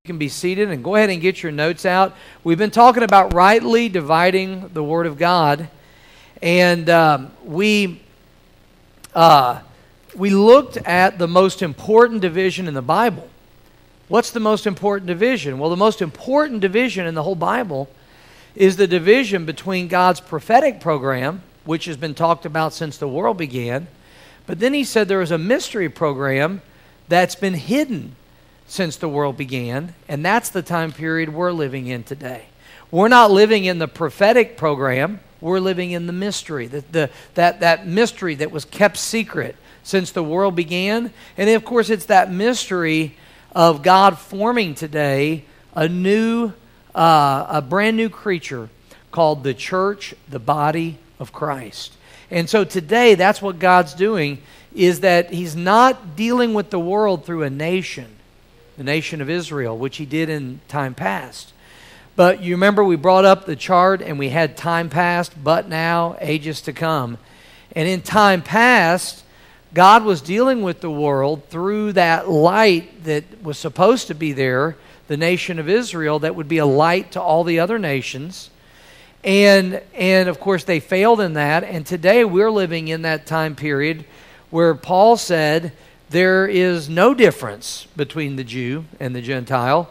You can be seated and go ahead and get your notes out. We've been talking about rightly dividing the Word of God, and we looked at the most important division in the Bible. What's the most important division? Well, the most important division in the whole Bible is the division between God's prophetic program, which has been talked about since the world began, but then he said there is a mystery program that's been hidden since the world began, and that's the time period we're living in today. We're not living in the prophetic program, we're living in the mystery, that mystery that was kept secret since the world began. And of course, it's that mystery of God forming today a brand new creature called the church, the body of Christ. And so today, that's what God's doing, is that he's not dealing with the world through a nation, the nation of Israel, which he did in time past. But you remember we brought up the chart and we had time past, but now, ages to come. And in time past, God was dealing with the world through that light that was supposed to be there, the nation of Israel, that would be a light to all the other nations. And of course, they failed in that. And today we're living in that time period where Paul said, there is no difference between the Jew and the Gentile,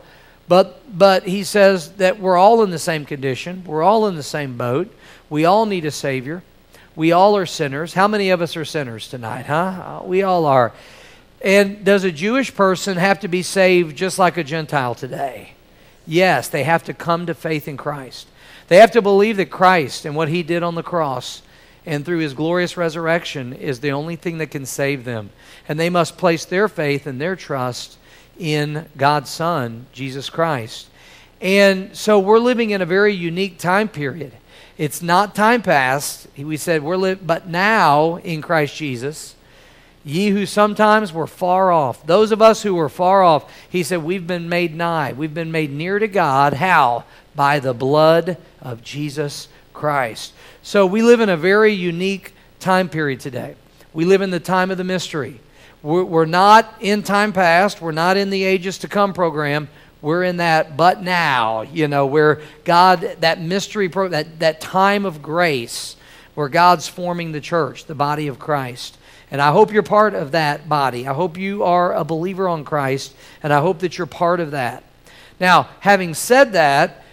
but he says that we're all in the same condition. We're all in the same boat. We all need a Savior. We all are sinners. How many of us are sinners tonight, huh? We all are. And does a Jewish person have to be saved just like a Gentile today? Yes, they have to come to faith in Christ. They have to believe that Christ and what he did on the cross and through his glorious resurrection is the only thing that can save them. And they must place their faith and their trust in God's Son, Jesus Christ. And so we're living in a very unique time period. It's not time past. We said but now in Christ Jesus, ye who sometimes were far off. Those of us who were far off, he said, we've been made nigh. We've been made near to God. How? By the blood of Jesus Christ. So we live in a very unique time period today. We live in the time of the mystery. We're not in time past. We're not in the ages to come program. We're in that but now, where God, that mystery, that time of grace, where God's forming the church, the body of Christ. And I hope you're part of that body. I hope you are a believer on Christ, and I hope that you're part of that. Now, having said that,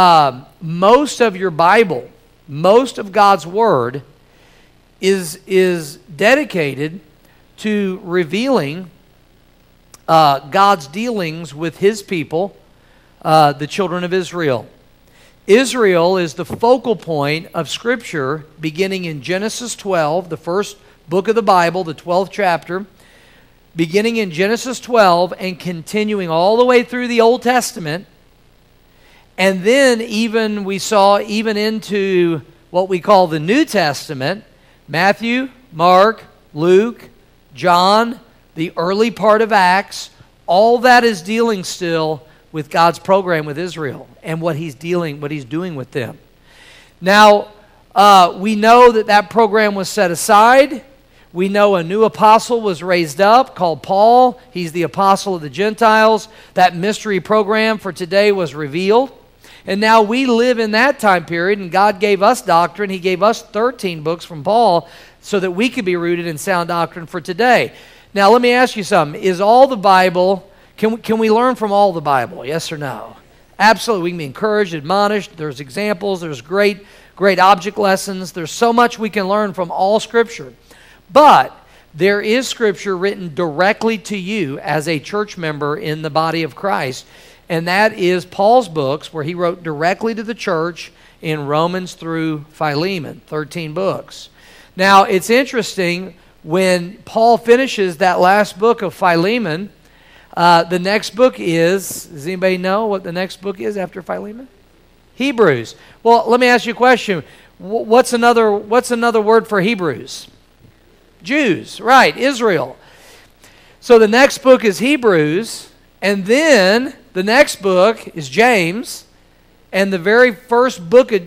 most of your Bible, most of God's Word is dedicated to revealing God's dealings with his people, the children of Israel. Israel is the focal point of Scripture beginning in Genesis 12, the first book of the Bible, the 12th chapter, beginning in Genesis 12 and continuing all the way through the Old Testament. And then we saw into what we call the New Testament, Matthew, Mark, Luke, John, the early part of Acts. All that is dealing still with God's program with Israel and what he's doing with them. Now, we know that program was set aside. We know a new apostle was raised up called Paul. He's the apostle of the Gentiles. That mystery program for today was revealed. And now we live in that time period, and God gave us doctrine. He gave us 13 books from Paul so that we could be rooted in sound doctrine for today. Now, let me ask you something. Is all the Bible, can we learn from all the Bible? Yes or no? Absolutely. We can be encouraged, admonished. There's examples. There's great object lessons. There's so much we can learn from all Scripture. But there is Scripture written directly to you as a church member in the body of Christ. And that is Paul's books, where he wrote directly to the church in Romans through Philemon, 13 books. Now, it's interesting, when Paul finishes that last book of Philemon, the next book does anybody know what the next book is after Philemon? Hebrews. Well, let me ask you a question. What's another word for Hebrews? Jews, right, Israel. So the next book is Hebrews, and then the next book is James, and the very first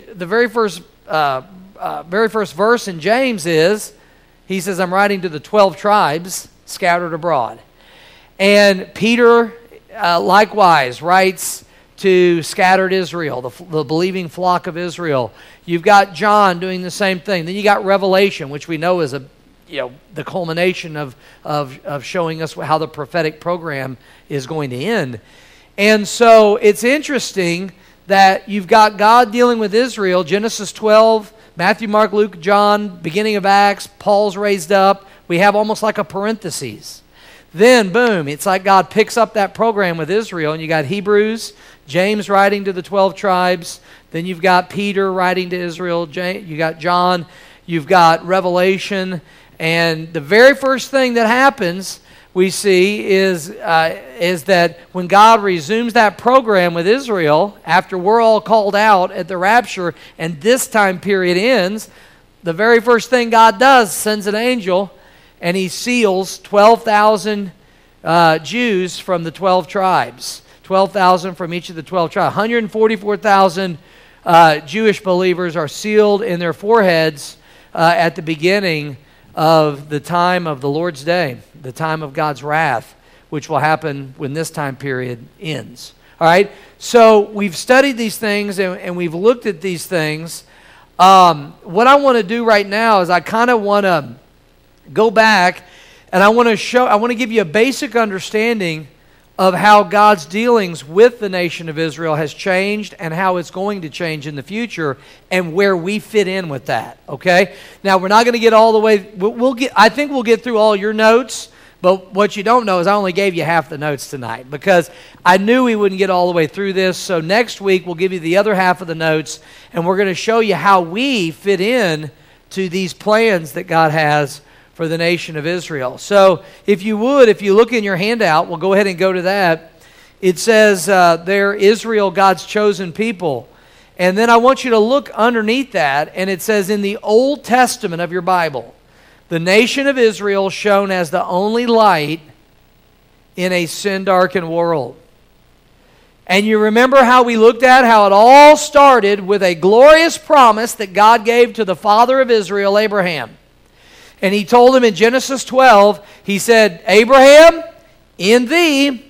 verse in James is, he says, I'm writing to the 12 tribes scattered abroad. And Peter likewise writes to scattered Israel, the believing flock of Israel. You've got John doing the same thing. Then you got Revelation, which we know is the culmination of showing us how the prophetic program is going to end. And so it's interesting that you've got God dealing with Israel, Genesis 12, Matthew, Mark, Luke, John, beginning of Acts, Paul's raised up. We have almost like a parenthesis. Then, boom, it's like God picks up that program with Israel, and you got Hebrews, James writing to the 12 tribes. Then you've got Peter writing to Israel. You got John. You've got Revelation. And the very first thing that happens, we see, is that when God resumes that program with Israel, after we're all called out at the rapture, and this time period ends, the very first thing God does, sends an angel, and he seals 12,000 Jews from the 12 tribes. 12,000 from each of the 12 tribes. 144,000 Jewish believers are sealed in their foreheads at the beginning of the time of the Lord's day, the time of God's wrath, which will happen when this time period ends. All right? So we've studied these things and we've looked at these things. What I want to do right now is I kind of want to go back and I want to give you a basic understanding of how God's dealings with the nation of Israel has changed and how it's going to change in the future and where we fit in with that, okay? Now, we're not going to get all the way, I think we'll get through all your notes, but what you don't know is I only gave you half the notes tonight because I knew we wouldn't get all the way through this, so next week we'll give you the other half of the notes and we're going to show you how we fit in to these plans that God has for the nation of Israel. So if you look in your handout, we'll go ahead and go to that. It says there, Israel, God's chosen people. And then I want you to look underneath that, and it says in the Old Testament of your Bible, the nation of Israel shown as the only light in a sin-darkened world. And you remember how we looked at how it all started with a glorious promise that God gave to the father of Israel, Abraham. And he told him in Genesis 12, he said, Abraham, in thee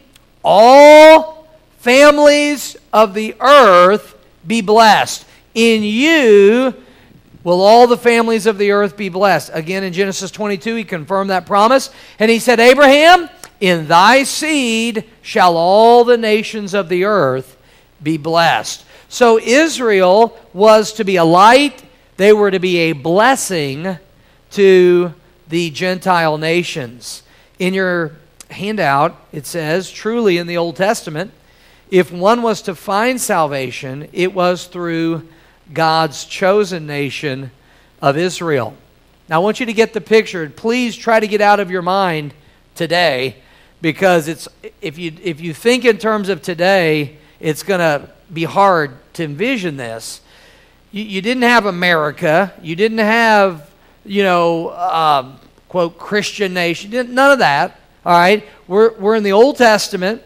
all families of the earth be blessed. In you will all the families of the earth be blessed. Again, in Genesis 22, he confirmed that promise. And he said, Abraham, in thy seed shall all the nations of the earth be blessed. So Israel was to be a light. They were to be a blessing to the Gentile nations. In your handout, it says, truly in the Old Testament, if one was to find salvation, it was through God's chosen nation of Israel. Now I want you to get the picture. Please try to get out of your mind today, because if you think in terms of today, it's going to be hard to envision this. You didn't have America. You didn't have quote, Christian nation. None of that, all right? We're in the Old Testament.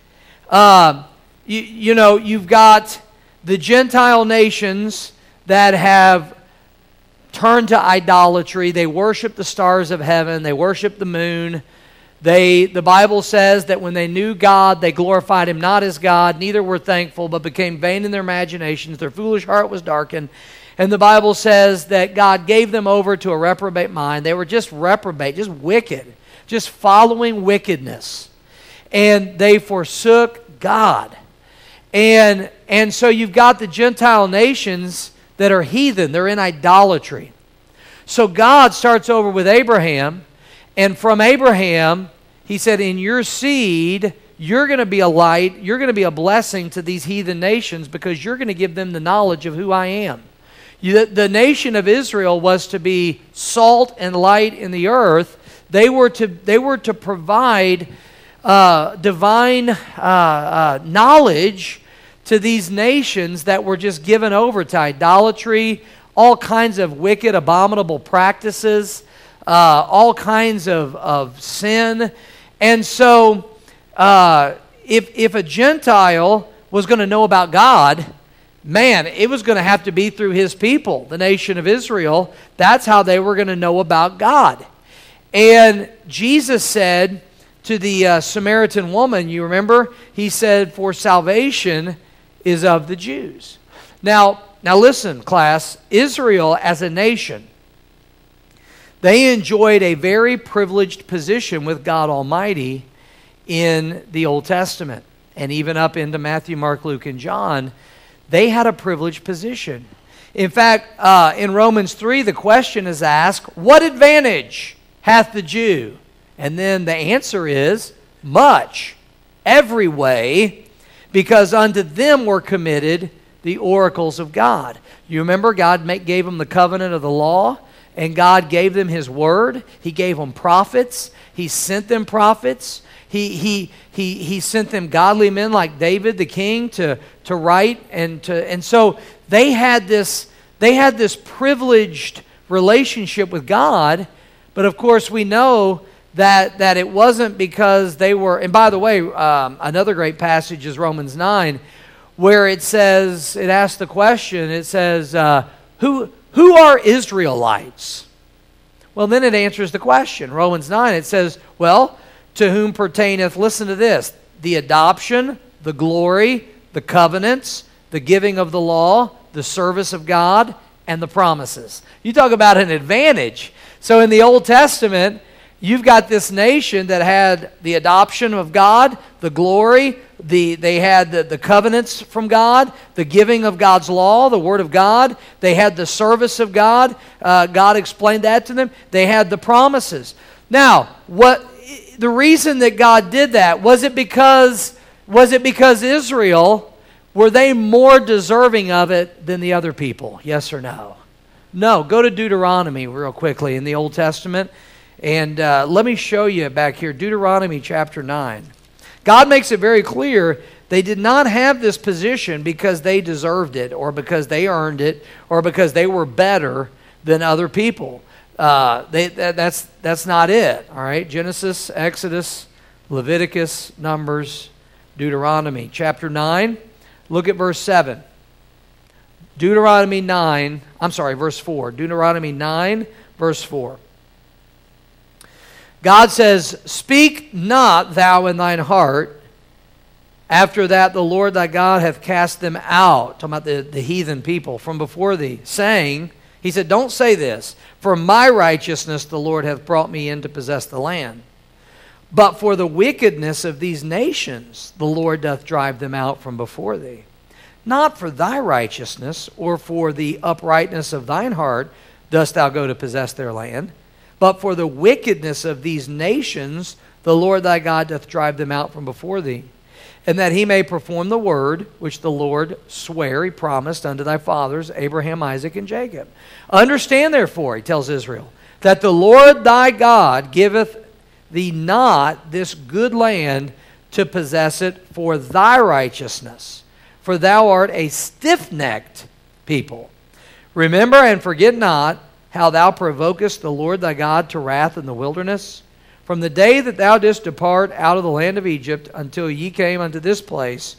You've got the Gentile nations that have turned to idolatry. They worship the stars of heaven. They worship the moon. The Bible says that when they knew God, they glorified Him not as God, neither were thankful, but became vain in their imaginations. Their foolish heart was darkened. And the Bible says that God gave them over to a reprobate mind. They were just reprobate, just wicked, just following wickedness. And they forsook God. And so you've got the Gentile nations that are heathen. They're in idolatry. So God starts over with Abraham. And from Abraham, He said, in your seed, you're going to be a light. You're going to be a blessing to these heathen nations because you're going to give them the knowledge of who I am. The nation of Israel was to be salt and light in the earth. They were to provide divine knowledge to these nations that were just given over to idolatry, all kinds of wicked, abominable practices, all kinds of sin. And so if a Gentile was going to know about God, man, it was going to have to be through His people, the nation of Israel. That's how they were going to know about God. And Jesus said to the Samaritan woman, you remember? He said, for salvation is of the Jews. Now listen, class. Israel as a nation, they enjoyed a very privileged position with God Almighty in the Old Testament. And even up into Matthew, Mark, Luke, and John, they had a privileged position. In fact, in Romans 3, the question is asked, what advantage hath the Jew? And then the answer is, much, every way, because unto them were committed the oracles of God. You remember God gave them the covenant of the law, and God gave them His word. He gave them prophets. He sent them prophets. He sent them godly men like David the king to write and so they had this privileged relationship with God. But of course we know that it wasn't because they were. And by the way, another great passage is Romans 9, where it says, it asks the question. It says, who are Israelites? Well, then it answers the question. Romans 9, it says, well, to whom pertaineth, listen to this, the adoption, the glory, the covenants, the giving of the law, the service of God, and the promises. You talk about an advantage. So in the Old Testament, you've got this nation that had the adoption of God, the glory, they had the covenants from God, the giving of God's law, the Word of God. They had the service of God. God explained that to them. They had the promises. Now, the reason that God did that, was it because Israel, were they more deserving of it than the other people? Yes or no? No. Go to Deuteronomy real quickly in the Old Testament. And let me show you back here, Deuteronomy chapter 9. God makes it very clear they did not have this position because they deserved it or because they earned it or because they were better than other people. That's not it. All right, Genesis, Exodus, Leviticus, Numbers, Deuteronomy chapter 9. Look at verse 7. Verse 4. Deuteronomy 9, verse 4. God says, speak not thou in thine heart, after that the Lord thy God hath cast them out, talking about the heathen people, from before thee, saying, he said, don't say this, for my righteousness the Lord hath brought me in to possess the land. But for the wickedness of these nations the Lord doth drive them out from before thee. Not for thy righteousness or for the uprightness of thine heart dost thou go to possess their land, but for the wickedness of these nations the Lord thy God doth drive them out from before thee, and that he may perform the word which the Lord sware, he promised unto thy fathers, Abraham, Isaac, and Jacob. Understand therefore, he tells Israel, that the Lord thy God giveth thee not this good land to possess it for thy righteousness, for thou art a stiff-necked people. Remember and forget not how thou provokest the Lord thy God to wrath in the wilderness, from the day that thou didst depart out of the land of Egypt until ye came unto this place.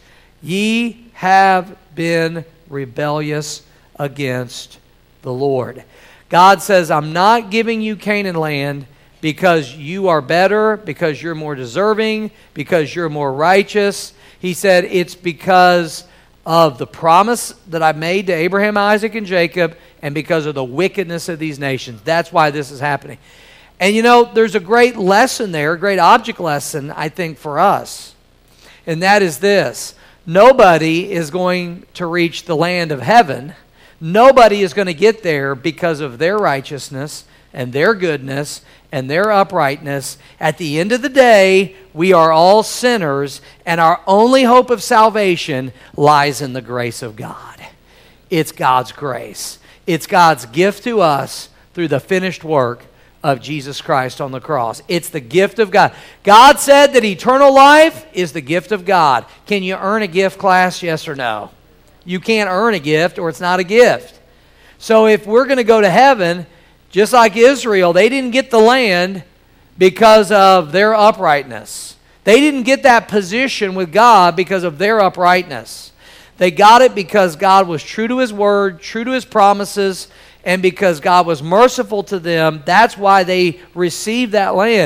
Ye have been rebellious against the Lord. God says, I'm not giving you Canaan land because you are better, because you're more deserving, because you're more righteous. He said, it's because of the promise that I made to Abraham, Isaac, and Jacob, and because of the wickedness of these nations. That's why this is happening. And you know, there's a great lesson there, a great object lesson, I think, for us. And that is this. Nobody is going to reach the land of heaven. Nobody is going to get there because of their righteousness and their goodness and their uprightness. At the end of the day, we are all sinners, and our only hope of salvation lies in the grace of God. It's God's grace. It's God's gift to us through the finished work of Jesus Christ on the cross. It's the gift of God. God said that eternal life is the gift of God. Can you earn a gift, class? Yes or no? You can't earn a gift, or it's not a gift. So if we're going to go to heaven, just like Israel, they didn't get the land because of their uprightness. They didn't get that position with God because of their uprightness. They got it because God was true to His word, true to His promises, and because God was merciful to them. That's why they received that land.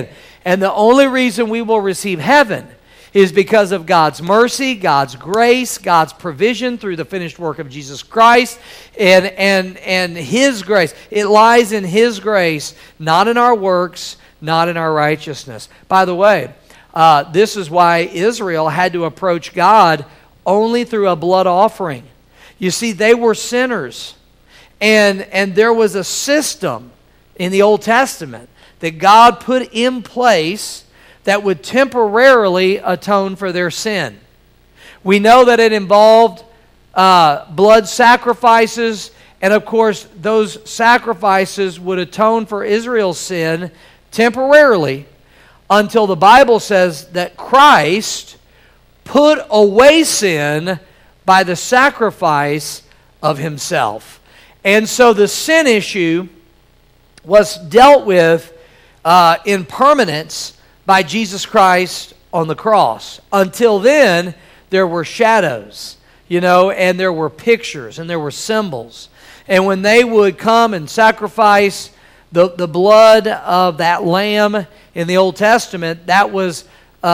And the only reason we will receive heaven is because of God's mercy, God's grace, God's provision through the finished work of Jesus Christ, and His grace. It lies in His grace, not in our works, not in our righteousness. By the way, this is why Israel had to approach God only through a blood offering. You see, they were sinners, and there was a system in the Old Testament that God put in place that would temporarily atone for their sin. We know that it involved blood sacrifices, and of course those sacrifices would atone for Israel's sin temporarily until the Bible says that Christ put away sin by the sacrifice of Himself. And so the sin issue was dealt with in permanence by Jesus Christ on the cross. Until then, there were shadows, and there were pictures, and there were symbols. And when they would come and sacrifice the blood of that lamb in the Old Testament, that was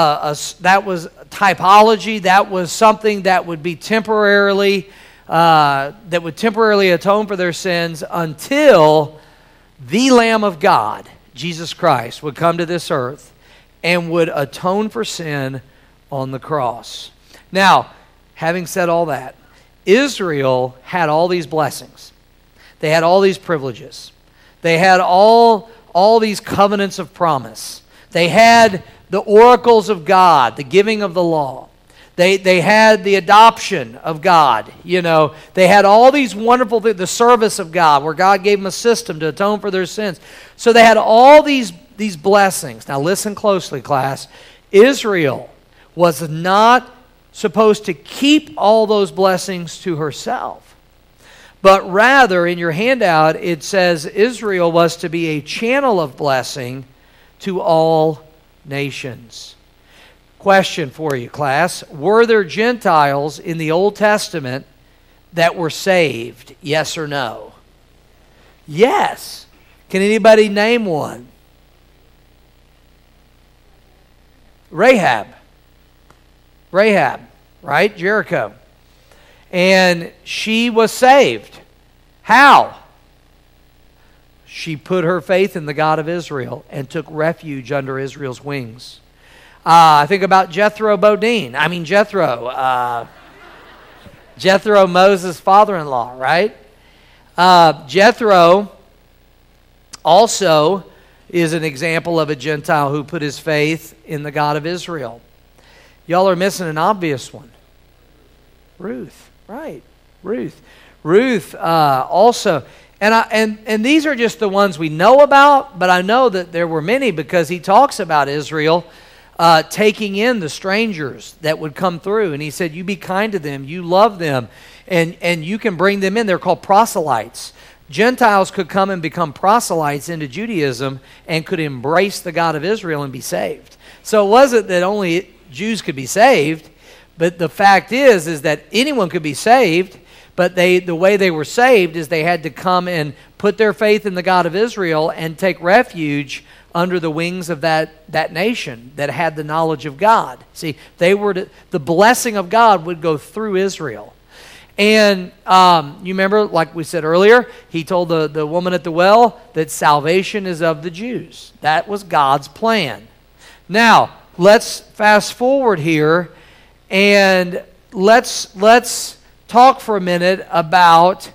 typology. That was something that would be temporarily atone for their sins until the Lamb of God, Jesus Christ, would come to this earth and would atone for sin on the cross. Now, having said all that, Israel had all these blessings. They had all these privileges. They had all these covenants of promise. They had the oracles of God, the giving of the law. They had the adoption of God. They had all these wonderful things, the service of God, where God gave them a system to atone for their sins. So they had all these blessings. Now listen closely, class. Israel was not supposed to keep all those blessings to herself, but rather in your handout it says Israel was to be a channel of blessing to all nations. Question for you, class. Were there Gentiles in the Old Testament that were saved? Yes or no? Yes. Can anybody name one? Rahab, right? Jericho. And she was saved. How? She put her faith in the God of Israel and took refuge under Israel's wings. I think about Jethro, Moses' father-in-law, right? Jethro also is an example of a Gentile who put his faith in the God of Israel. Y'all are missing an obvious one. Ruth, right? Ruth also, and these are just the ones we know about, but I know that there were many because he talks about Israel taking in the strangers that would come through, and he said, "You be kind to them, you love them, and you can bring them in." They're called proselytes. Gentiles could come and become proselytes into Judaism and could embrace the God of Israel and be saved. So it wasn't that only Jews could be saved, but the fact is that anyone could be saved, but the way they were saved is they had to come and put their faith in the God of Israel and take refuge under the wings of that nation that had the knowledge of God. See, the blessing of God would go through Israel. And you remember, like we said earlier, he told the woman at the well that salvation is of the Jews. That was God's plan. Now, let's fast forward here and let's talk for a minute about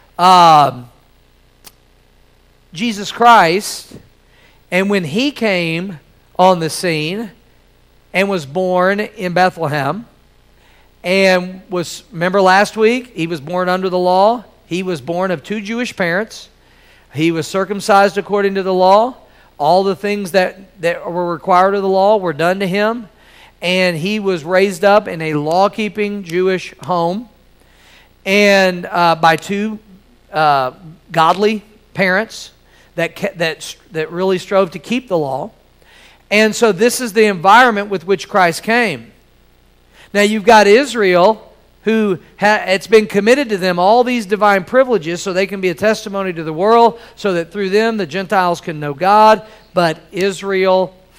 Jesus Christ and when he came on the scene and was born in Bethlehem. And remember last week, he was born under the law. He was born of 2 Jewish parents. He was circumcised according to the law. All the things that were required of the law were done to him. And he was raised up in a law-keeping Jewish home and by 2 godly parents that really strove to keep the law. And so this is the environment with which Christ came. Now you've got Israel, who it's been committed to them all these divine privileges so they can be a testimony to the world, so that through them the Gentiles can know God. But Israel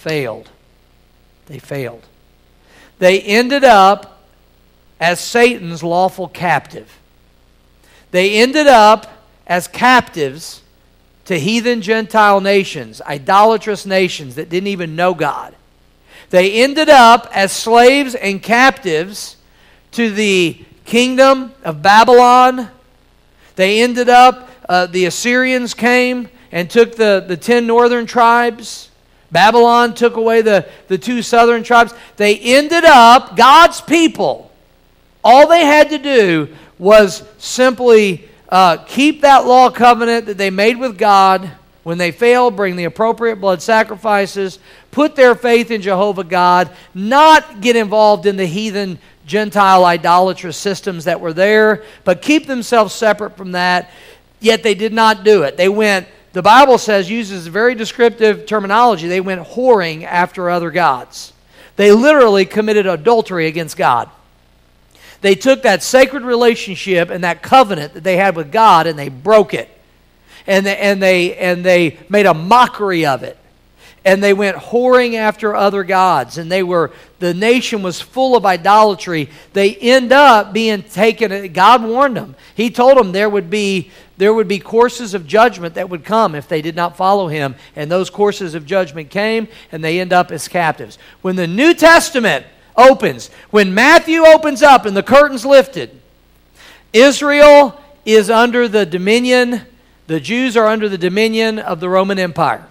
failed. They failed. They ended up as Satan's lawful captive. They ended up as captives to heathen Gentile nations, idolatrous nations that didn't even know God. They ended up as slaves and captives to the kingdom of Babylon. They ended up, the Assyrians came and took the 10 northern tribes. Babylon took away the 2 southern tribes. They ended up, God's people, all they had to do was simply keep that law covenant that they made with God. When they failed, bring the appropriate blood sacrifices, put their faith in Jehovah God, not get involved in the heathen Gentile idolatrous systems that were there, but keep themselves separate from that. Yet they did not do it. They went, the Bible says, uses very descriptive terminology, they went whoring after other gods. They literally committed adultery against God. They took that sacred relationship and that covenant that they had with God and they broke it. And they made a mockery of it. And they went whoring after other gods. And the nation was full of idolatry. They end up being taken. God warned them. He told them there would be courses of judgment that would come if they did not follow Him. And those courses of judgment came, and they end up as captives. When the New Testament opens, when Matthew opens up and the curtain's lifted, Israel is under the dominion, the Jews are under the dominion of the Roman Empire.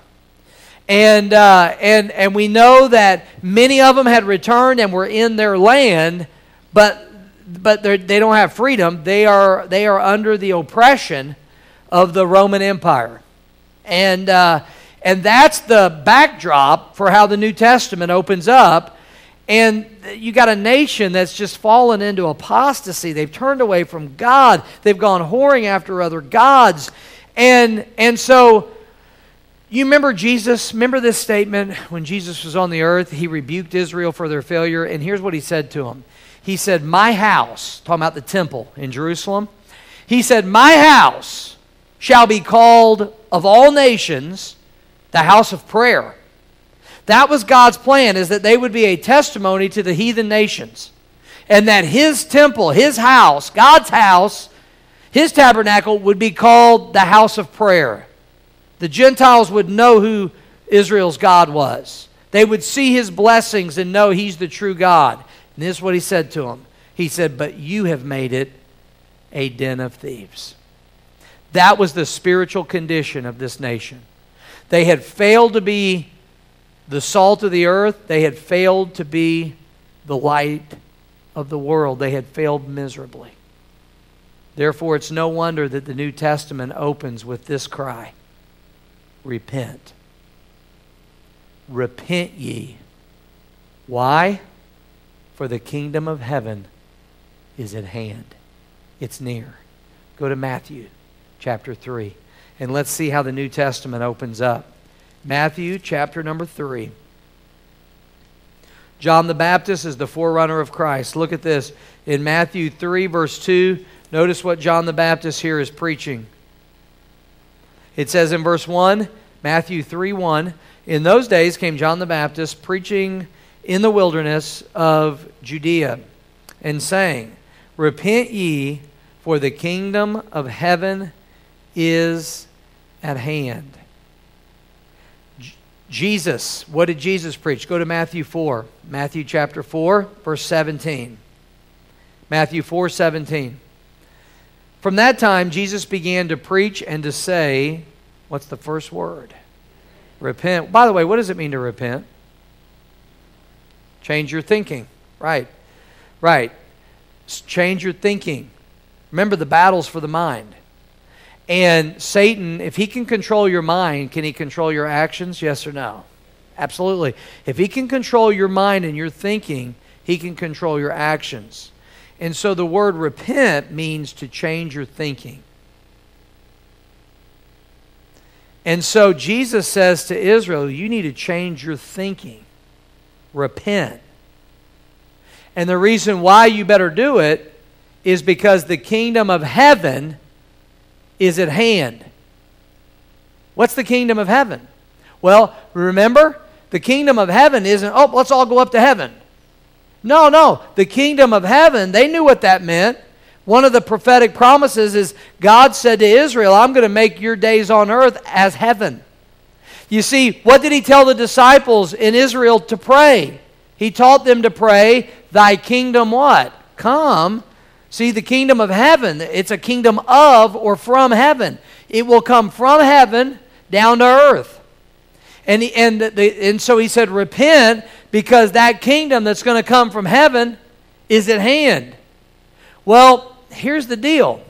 And we know that many of them had returned and were in their land, but they don't have freedom. They are under the oppression of the Roman Empire. And that's the backdrop for how the New Testament opens up. And you got a nation that's just fallen into apostasy. They've turned away from God. They've gone whoring after other gods. And so you remember Jesus, remember this statement when Jesus was on the earth, He rebuked Israel for their failure, and here's what He said to them. He said, my house, talking about the temple in Jerusalem, He said, my house shall be called of all nations the house of prayer. That was God's plan, is that they would be a testimony to the heathen nations. And that His temple, His house, God's house, His tabernacle would be called the house of prayer. The Gentiles would know who Israel's God was. They would see His blessings and know He's the true God. And this is what He said to them. He said, but you have made it a den of thieves. That was the spiritual condition of this nation. They had failed to be the salt of the earth. They had failed to be the light of the world. They had failed miserably. Therefore, it's no wonder that the New Testament opens with this cry. Repent. Repent ye. Why? For the kingdom of heaven is at hand. It's near. Go to Matthew chapter 3. And let's see how the New Testament opens up. Matthew chapter number 3. John the Baptist is the forerunner of Christ. Look at this. In Matthew 3 verse 2, notice what John the Baptist here is preaching. It says in verse 1, Matthew 3:1, in those days came John the Baptist preaching in the wilderness of Judea and saying, repent ye, for the kingdom of heaven is at hand. Jesus, what did Jesus preach? Go to Matthew 4. Matthew chapter 4, verse 17. Matthew 4:17. From that time, Jesus began to preach and to say, what's the first word? Repent. By the way, what does it mean to repent? Change your thinking. Right. Change your thinking. Remember, the battle's for the mind. And Satan, if he can control your mind, can he control your actions? Yes or no? Absolutely. If he can control your mind and your thinking, he can control your actions. And so the word repent means to change your thinking. And so Jesus says to Israel, you need to change your thinking. Repent. And the reason why you better do it is because the kingdom of heaven is at hand. What's the kingdom of heaven? Well, remember, the kingdom of heaven isn't, oh, let's all go up to heaven. No. The kingdom of heaven, they knew what that meant. One of the prophetic promises is God said to Israel, I'm going to make your days on earth as heaven. You see, what did he tell the disciples in Israel to pray? He taught them to pray, thy kingdom what? Come. See, the kingdom of heaven, it's a kingdom of or from heaven. It will come from heaven down to earth. And so he said, repent, because that kingdom that's going to come from heaven is at hand. Well, here's the deal.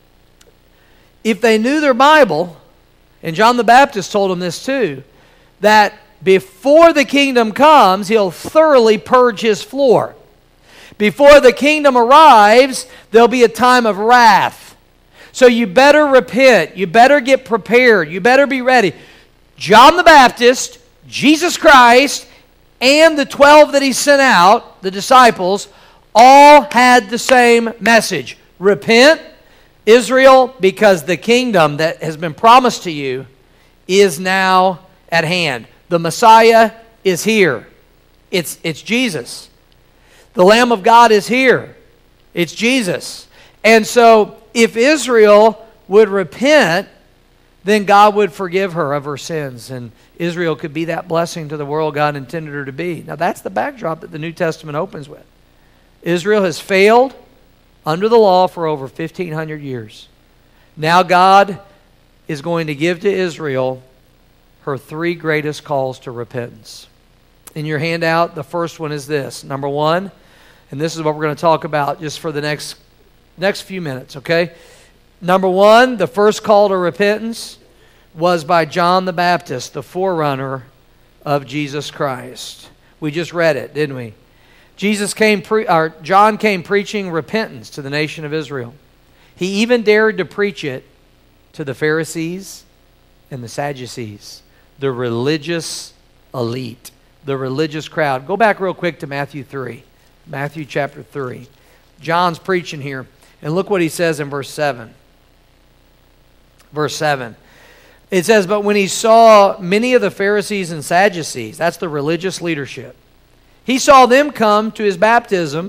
If they knew their Bible, and John the Baptist told them this too, that before the kingdom comes, he'll thoroughly purge his floor. Before the kingdom arrives, there'll be a time of wrath. So you better repent. You better get prepared. You better be ready. John the Baptist, Jesus Christ, and the 12 that he sent out, the disciples, all had the same message. Repent, Israel, because the kingdom that has been promised to you is now at hand. The Messiah is here. It's Jesus. The Lamb of God is here. It's Jesus. And so if Israel would repent, then God would forgive her of her sins, and Israel could be that blessing to the world God intended her to be. Now that's the backdrop that the New Testament opens with. Israel has failed under the law for over 1,500 years. Now God is going to give to Israel her 3 greatest calls to repentance. In your handout, the first one is this. Number 1, and this is what we're going to talk about just for the next few minutes, okay? Number 1, the first call to repentance was by John the Baptist, the forerunner of Jesus Christ. We just read it, didn't we? John came preaching repentance to the nation of Israel. He even dared to preach it to the Pharisees and the Sadducees, the religious elite, the religious crowd. Go back real quick to Matthew 3. Matthew chapter 3. John's preaching here, and look what he says in verse 7. Verse 7. It says, but when he saw many of the Pharisees and Sadducees, that's the religious leadership, he saw them come to his baptism.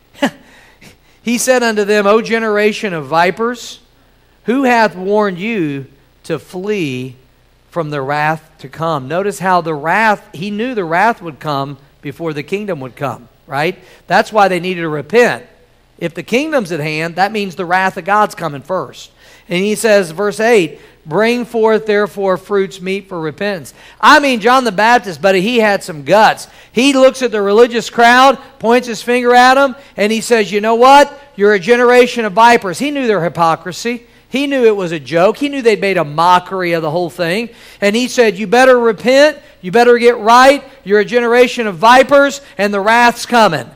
He said unto them, O generation of vipers, who hath warned you to flee from the wrath to come? Notice how the wrath, he knew the wrath would come before the kingdom would come, right? That's why they needed to repent. If the kingdom's at hand, that means the wrath of God's coming first. And he says, verse 8, bring forth therefore fruits meet for repentance. I mean, John the Baptist, buddy, he had some guts. He looks at the religious crowd, points his finger at them, and he says, you know what? You're a generation of vipers. He knew their hypocrisy. He knew it was a joke. He knew they'd made a mockery of the whole thing. And he said, you better repent. You better get right. You're a generation of vipers, and the wrath's coming.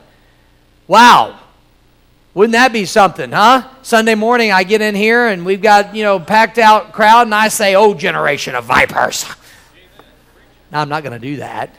Wow. Wouldn't that be something, huh? Sunday morning I get in here and we've got, packed out crowd, and I say, oh, generation of vipers. Now, I'm not going to do that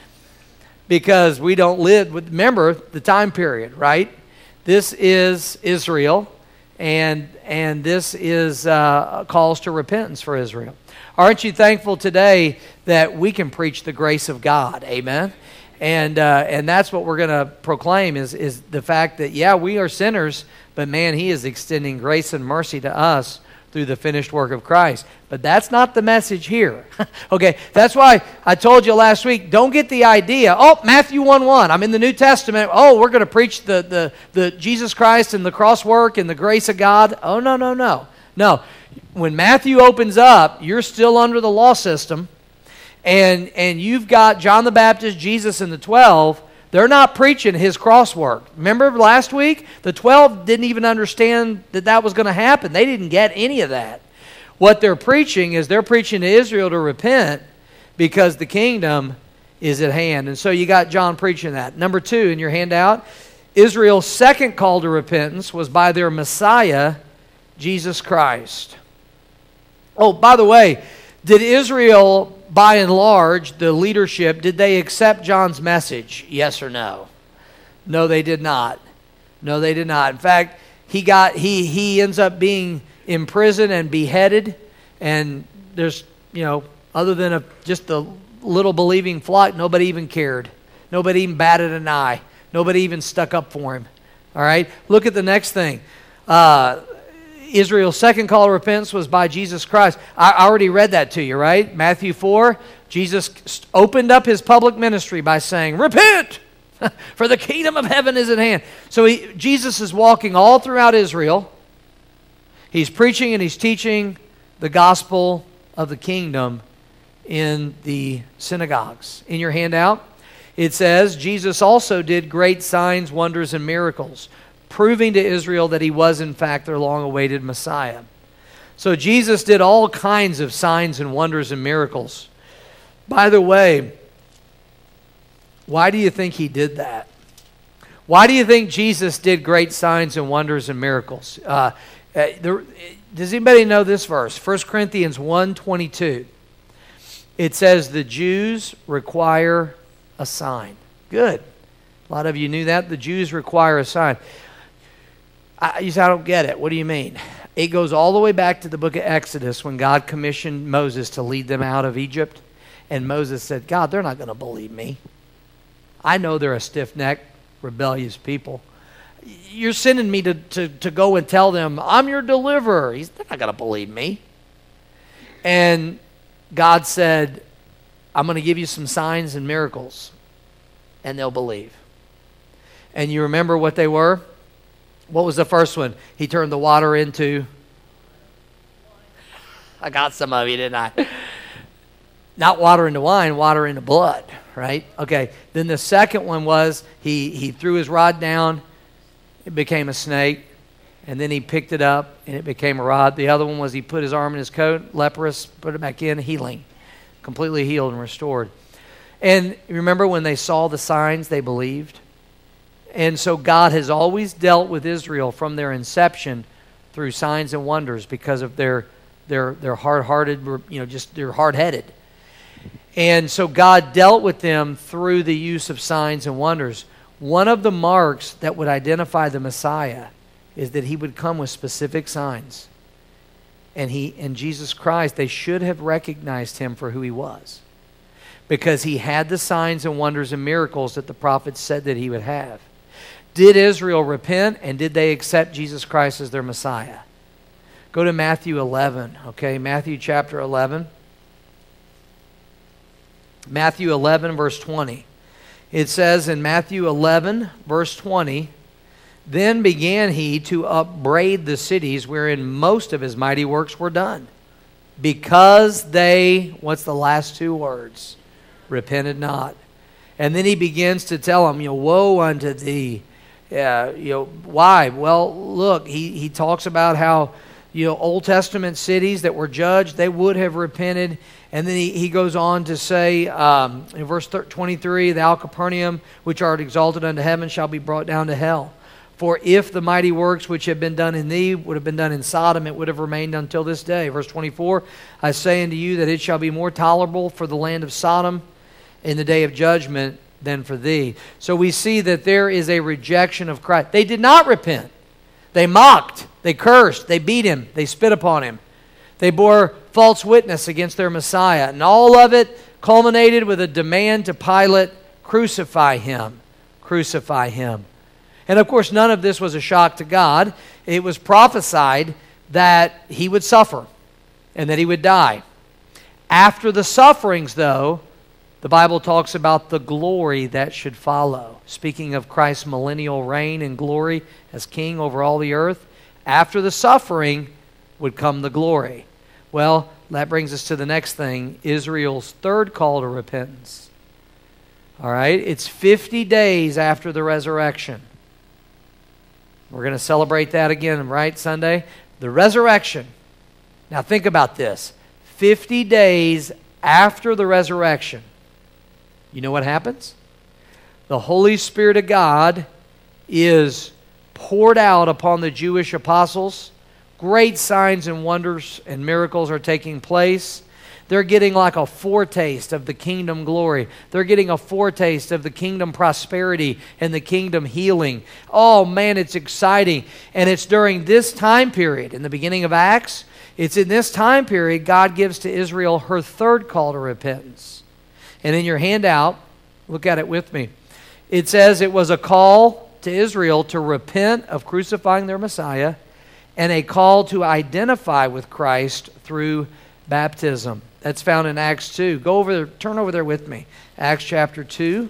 because we don't live with, remember the time period, right? This is Israel, and this is calls to repentance for Israel. Aren't you thankful today that we can preach the grace of God? Amen. And that's what we're going to proclaim is the fact that, yeah, we are sinners, but man, he is extending grace and mercy to us through the finished work of Christ. But that's not the message here. Okay, that's why I told you last week, don't get the idea, oh, Matthew 1:1, I'm in the New Testament, oh, we're going to preach the Jesus Christ and the cross work and the grace of God. Oh, no. No, when Matthew opens up, you're still under the law system. And you've got John the Baptist, Jesus, and the 12. They're not preaching his cross work. Remember last week? The 12 didn't even understand that was going to happen. They didn't get any of that. What they're preaching is they're preaching to Israel to repent because the kingdom is at hand. And so you got John preaching that. Number 2 in your handout, Israel's second call to repentance was by their Messiah, Jesus Christ. Oh, by the way, did Israel, by and large, the leadership, did they accept John's message? Yes or no? No, they did not. No, they did not. In fact, he ends up being imprisoned and beheaded, and there's, other than just the little believing flock, nobody even cared. Nobody even batted an eye. Nobody even stuck up for him. All right? Look at the next thing. Israel's second call to repentance was by Jesus Christ. I already read that to you, right? Matthew 4, Jesus opened up his public ministry by saying, repent, for the kingdom of heaven is at hand. So Jesus is walking all throughout Israel. He's preaching and he's teaching the gospel of the kingdom in the synagogues. In your handout, it says, Jesus also did great signs, wonders, and miracles, proving to Israel that he was, in fact, their long-awaited Messiah. So Jesus did all kinds of signs and wonders and miracles. By the way, why do you think he did that? Why do you think Jesus did great signs and wonders and miracles? Does anybody know this verse? 1 Corinthians 1:22. It says, the Jews require a sign. Good. A lot of you knew that. The Jews require a sign. You say, I don't get it. What do you mean? It goes all the way back to the book of Exodus when God commissioned Moses to lead them out of Egypt. And Moses said, God, they're not going to believe me. I know they're a stiff-necked, rebellious people. You're sending me to go and tell them, I'm your deliverer. They're not going to believe me. And God said, I'm going to give you some signs and miracles, and they'll believe. And you remember what they were? What was the first one? He turned the water into... I got some of you, didn't I? Not water into wine, water into blood, right? Okay, then the second one was he threw his rod down, it became a snake, and then he picked it up, and it became a rod. The other one was he put his arm in his coat, leprous, put it back in, healing, completely healed and restored. And remember when they saw the signs, they believed? And so God has always dealt with Israel from their inception through signs and wonders because of their hard-hearted, just they're hard-headed. And so God dealt with them through the use of signs and wonders. One of the marks that would identify the Messiah is that he would come with specific signs. And Jesus Christ, they should have recognized him for who he was, because he had the signs and wonders and miracles that the prophets said that he would have. Did Israel repent, and did they accept Jesus Christ as their Messiah? Go to Matthew 11, okay? Matthew chapter 11. Matthew 11, verse 20. It says in Matthew 11, verse 20, then began he to upbraid the cities wherein most of his mighty works were done, because they, what's the last two words? Repented not. And then he begins to tell them, woe unto thee. Why? Well, look, he talks about how, Old Testament cities that were judged, they would have repented. And then he goes on to say in verse 23, thou Capernaum, which art exalted unto heaven, shall be brought down to hell. For if the mighty works which have been done in thee would have been done in Sodom, it would have remained until this day. Verse 24, I say unto you that it shall be more tolerable for the land of Sodom in the day of judgment than for thee. So we see that there is a rejection of Christ. They did not repent. They mocked. They cursed. They beat him. They spit upon him. They bore false witness against their Messiah. And all of it culminated with a demand to Pilate, crucify him. Crucify him. And of course, none of this was a shock to God. It was prophesied that he would suffer and that he would die. After the sufferings, though, the Bible talks about the glory that should follow. Speaking of Christ's millennial reign and glory as king over all the earth, after the suffering would come the glory. Well, that brings us to the next thing, Israel's third call to repentance. All right, it's 50 days after the resurrection. We're going to celebrate that again, right, Sunday? The resurrection. Now think about this. 50 days after the resurrection. You know what happens? The Holy Spirit of God is poured out upon the Jewish apostles. Great signs and wonders and miracles are taking place. They're getting like a foretaste of the kingdom glory. They're getting a foretaste of the kingdom prosperity and the kingdom healing. Oh man, it's exciting. And it's during this time period, in the beginning of Acts, it's in this time period God gives to Israel her third call to repentance. And in your handout, look at it with me. It says it was a call to Israel to repent of crucifying their Messiah and a call to identify with Christ through baptism. That's found in Acts 2. Turn over there with me. Acts chapter 2.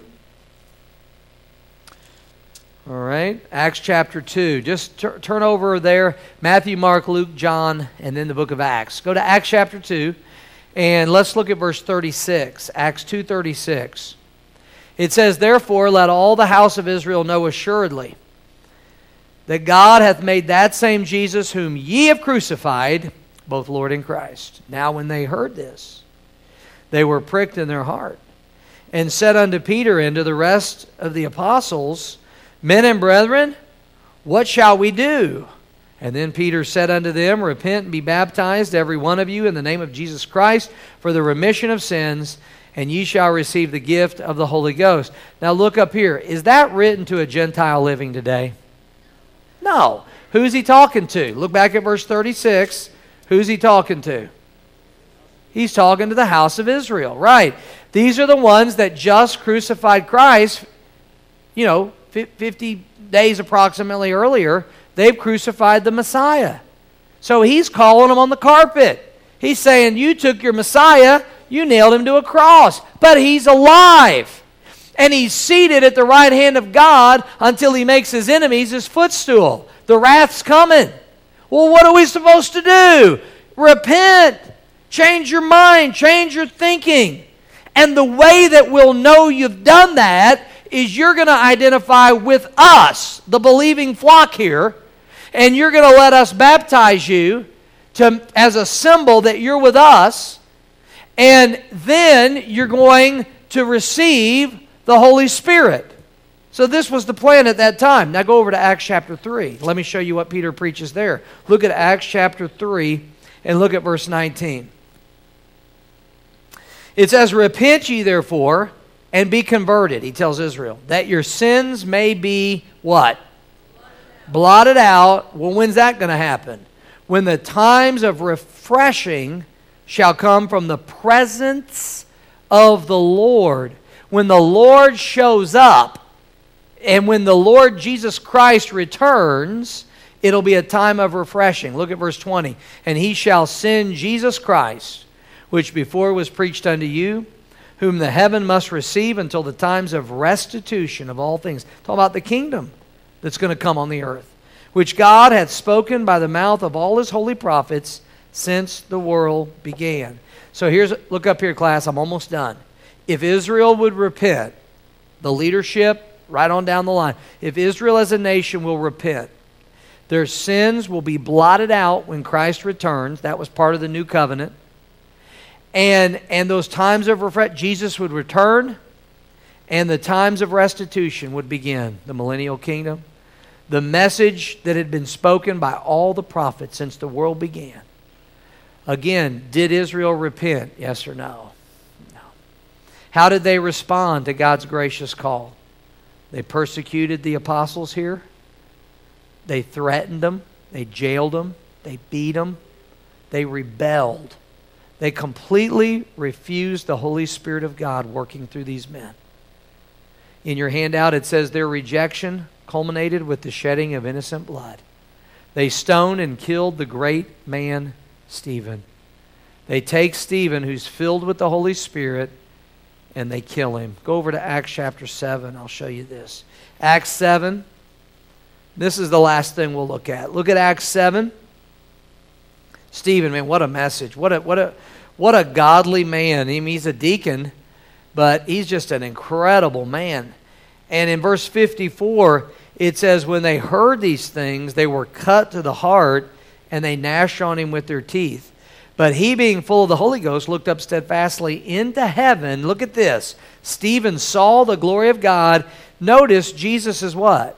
All right, Acts chapter 2. Just turn over there. Matthew, Mark, Luke, John, and then the book of Acts. Go to Acts chapter 2, and let's look at verse 36. Acts 2:36. It says, "Therefore let all the house of Israel know assuredly that God hath made that same Jesus whom ye have crucified, both Lord and Christ." Now when they heard this, they were pricked in their heart, and said unto Peter and to the rest of the apostles, "Men and brethren, what shall we do?" And then Peter said unto them, "Repent and be baptized, every one of you, in the name of Jesus Christ, for the remission of sins, and ye shall receive the gift of the Holy Ghost." Now look up here. Is that written to a Gentile living today? No. Who's he talking to? Look back at verse 36. Who's he talking to? He's talking to the house of Israel. Right. These are the ones that just crucified Christ, 50 days approximately earlier. They've crucified the Messiah. So he's calling them on the carpet. He's saying, you took your Messiah, you nailed him to a cross, but he's alive. And he's seated at the right hand of God until he makes his enemies his footstool. The wrath's coming. Well, what are we supposed to do? Repent. Change your mind. Change your thinking. And the way that we'll know you've done that is you're going to identify with us, the believing flock here, and you're going to let us baptize you as a symbol that you're with us, and then you're going to receive the Holy Spirit. So this was the plan at that time. Now go over to Acts chapter 3. Let me show you what Peter preaches there. Look at Acts chapter 3 and look at verse 19. It says, "Repent ye therefore, and be converted," he tells Israel, "that your sins may be" what? Blotted out. Well, when's that going to happen? "When the times of refreshing shall come from the presence of the Lord." When the Lord shows up, and when the Lord Jesus Christ returns, it'll be a time of refreshing. Look at verse 20. "And he shall send Jesus Christ, which before was preached unto you, whom the heaven must receive until the times of restitution of all things." Talk about the kingdom that's going to come on the earth, "which God hath spoken by the mouth of all his holy prophets since the world began." So look up here, class. I'm almost done. If Israel would repent, the leadership, right on down the line, if Israel as a nation will repent, their sins will be blotted out when Christ returns. That was part of the new covenant. And those times of refreshing, Jesus would return, and the times of restitution would begin, the millennial kingdom. The message that had been spoken by all the prophets since the world began. Again, did Israel repent? Yes or no? No. How did they respond to God's gracious call? They persecuted the apostles here. They threatened them. They jailed them. They beat them. They rebelled. They completely refused the Holy Spirit of God working through these men. In your handout, it says their rejection culminated with the shedding of innocent blood. They stoned and killed the great man Stephen. They take Stephen, who's filled with the Holy Spirit, and they kill him. Go over to Acts chapter 7. I'll show you this. Acts 7. This is the last thing we'll look at. Look at Acts 7. Stephen, man, what a message. What a godly man. I mean, he's a deacon, but he's just an incredible man. And in verse 54, it says, "When they heard these things, they were cut to the heart, and they gnashed on him with their teeth. But he, being full of the Holy Ghost, looked up steadfastly into heaven." Look at this. Stephen saw the glory of God. Notice Jesus is what?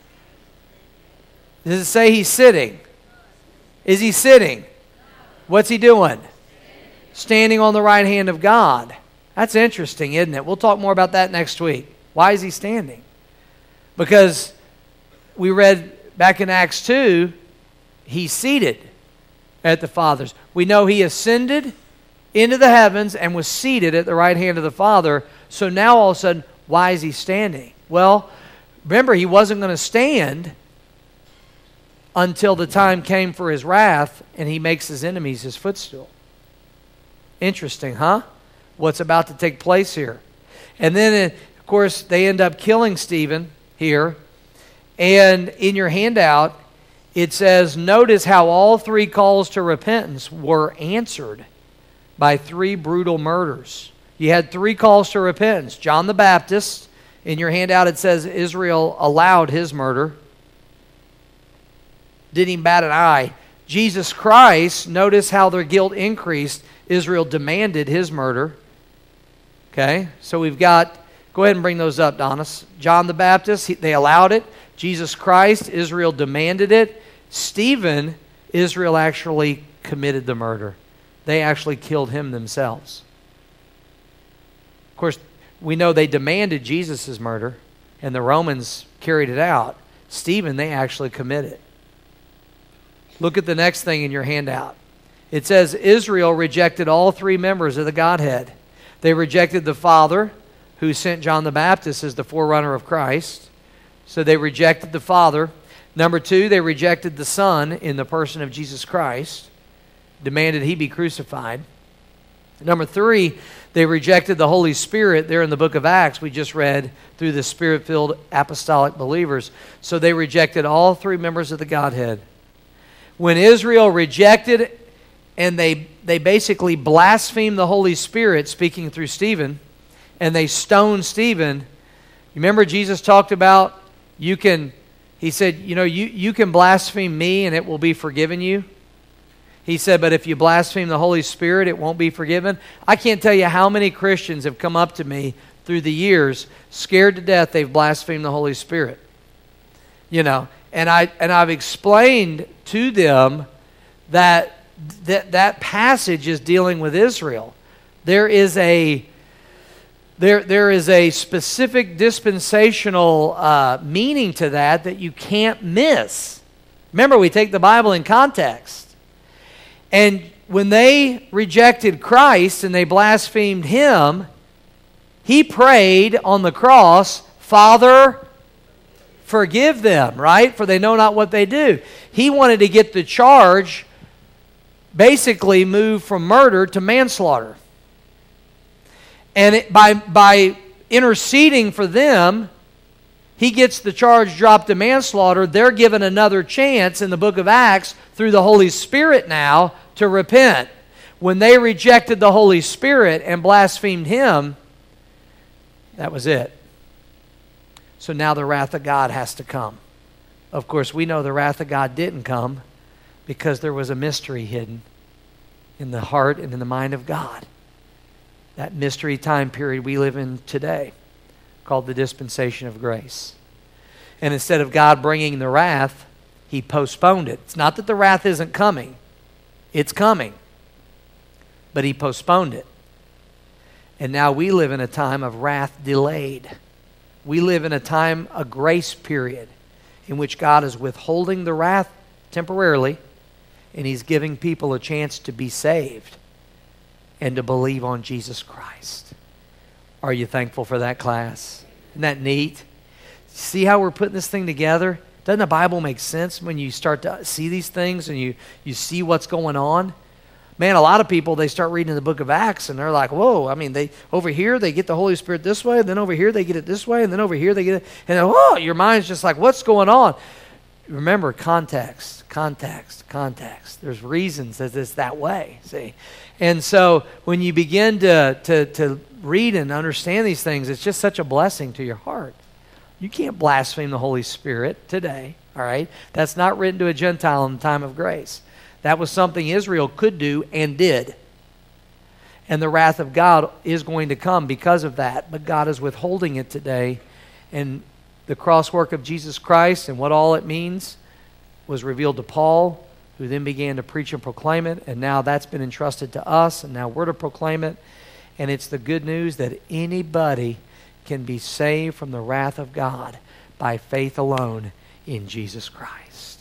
Does it say he's sitting? Is he sitting? What's he doing? Standing on the right hand of God. That's interesting, isn't it? We'll talk more about that next week. Why is he standing? Because we read back in Acts 2, he's seated at the Father's. We know he ascended into the heavens and was seated at the right hand of the Father. So now all of a sudden, why is he standing? Well, remember, he wasn't going to stand until the time came for his wrath, and he makes his enemies his footstool. Interesting, huh? What's about to take place here. And then, of course, they end up killing Stephen here. And in your handout, it says, notice how all three calls to repentance were answered by three brutal murders. You had three calls to repentance. John the Baptist, in your handout it says Israel allowed his murder. Didn't even bat an eye. Jesus Christ, notice how their guilt increased. Israel demanded his murder. Okay, so we've got, go ahead and bring those up, Donis. John the Baptist, they allowed it. Jesus Christ, Israel demanded it. Stephen, Israel actually committed the murder. They actually killed him themselves. Of course, we know they demanded Jesus' murder, and the Romans carried it out. Stephen, they actually committed. Look at the next thing in your handout. It says Israel rejected all three members of the Godhead. They rejected the Father, who sent John the Baptist as the forerunner of Christ. So they rejected the Father. Number two, they rejected the Son in the person of Jesus Christ, demanded he be crucified. Number three, they rejected the Holy Spirit there in the book of Acts we just read through the Spirit-filled apostolic believers. So they rejected all three members of the Godhead. When Israel rejected and they basically blasphemed the Holy Spirit speaking through Stephen, and they stoned Stephen, you remember Jesus talked about he said, you can blaspheme me and it will be forgiven you. He said, but if you blaspheme the Holy Spirit, it won't be forgiven. I can't tell you how many Christians have come up to me through the years, scared to death they've blasphemed the Holy Spirit. And I've explained to them that passage is dealing with Israel. There is a specific dispensational meaning to that you can't miss. Remember, we take the Bible in context. And when they rejected Christ and they blasphemed him, he prayed on the cross, Father, forgive them, right? For they know not what they do. He wanted to get the charge basically moved from murder to manslaughter. And by interceding for them, he gets the charge dropped to manslaughter. They're given another chance in the book of Acts through the Holy Spirit now to repent. When they rejected the Holy Spirit and blasphemed him, that was it. So now the wrath of God has to come. Of course, we know the wrath of God didn't come because there was a mystery hidden in the heart and in the mind of God. That mystery time period we live in today, called the dispensation of grace. And instead of God bringing the wrath, he postponed it. It's not that the wrath isn't coming. It's coming. But he postponed it. And now we live in a time of wrath delayed. We live in a grace period in which God is withholding the wrath temporarily, and he's giving people a chance to be saved and to believe on Jesus Christ. Are you thankful for that, class? Isn't that neat? See how we're putting this thing together? Doesn't the Bible make sense when you start to see these things and you see what's going on? Man, a lot of people, they start reading the book of Acts and they're like, whoa, over here they get the Holy Spirit this way, and then over here they get it this way, and then over here they get it, and then, your mind's just like, what's going on? Remember, context. There's reasons that it's that way, see? And so when you begin to read and understand these things, it's just such a blessing to your heart. You can't blaspheme the Holy Spirit today, all right? That's not written to a Gentile in the time of grace. That was something Israel could do and did. And the wrath of God is going to come because of that, but God is withholding it today. And the cross work of Jesus Christ and what all it means was revealed to Paul, who then began to preach and proclaim it, and now that's been entrusted to us, and now we're to proclaim it. And it's the good news that anybody can be saved from the wrath of God by faith alone in Jesus Christ.